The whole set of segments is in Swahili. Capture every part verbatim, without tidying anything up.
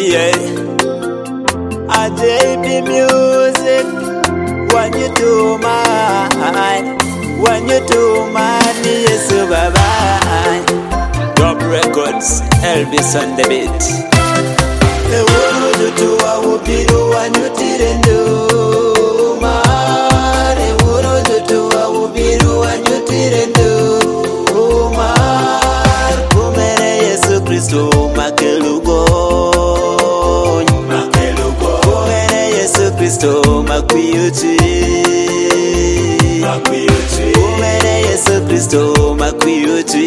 Yeah. I the music when you do mine, when you do mine, yes, bye bye. Top Records, Elvis on the beat. The world to I will be the one you didn't do, man. The world to I will be the one you didn't do, oh man. Kumene Yesu Kristo makelugo, makelugo. Kumene Yesu Kristo makwiyuchi, makwiyuchi. Kumene Yesu Kristo makwiyuchi,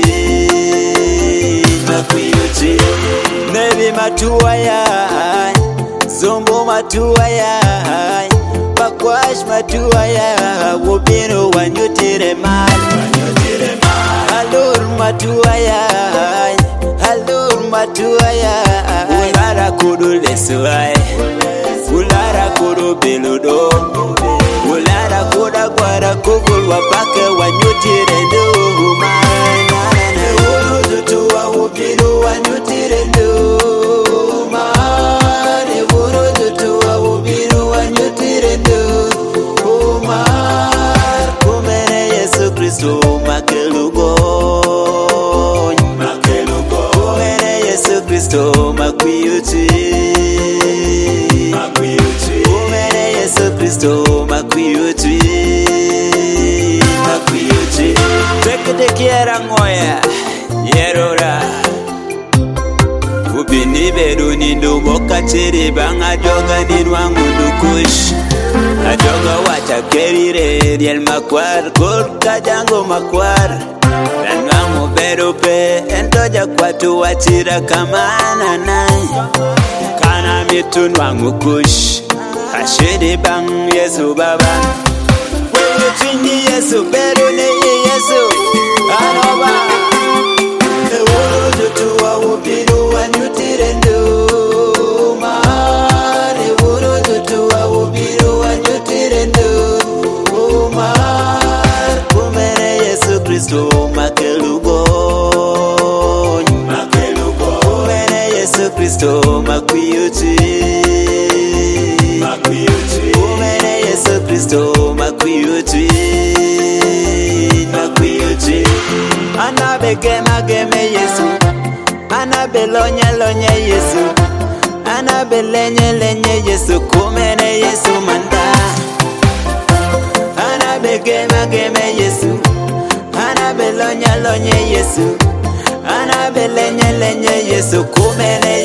makwiyuchi. Nebi matuwa ya, zombo matuwa ya, bakwash matuwa ya, wobino wanyutire mali, wanyutire mali. Halur matuwa ya, halur matuwa ya, ulara kudu lesuai, ulara kudu beludo, ulara kuda kwara kukul wapake wanyutire ndu mali. Uru tuwa wobino wanyutire ndu. Kristo makelugo, makelugo. Kumene Yesu Kristo makwiyuchi, makwiyuchi. Kumene Yesu Kristo makwiyuchi, makwiyuchi. Tekete kiera ngoya, yerora. Ubini bedu nindu boka chiri banga joga ninwangu dukush. Ajoga wacha kerire diel makwar kol kajango makwar Nangangu berupe entoja kwatu wachira kamana nai Kana mitun wangu kush Hashidi bang Yesu baba Wewe chini Yesu beru ne Yesu Anoba Ewo tutuwa ubiru wanyutire ndu Kristo makelugo, makelugo. Kumene Yesu Kristo makwiyuchi, makwiyuchi. Kumene Yesu Kristo makwiyuchi, makwiyuchi. Anabeke mageme Yesu, anabelonya lonya Yesu, anabelenye lenye Yesu. Kumene Yesu manda, anabeke mageme Yesu, Anabelonya lonye Yesu, anabelenye lenye Yesu. Kumene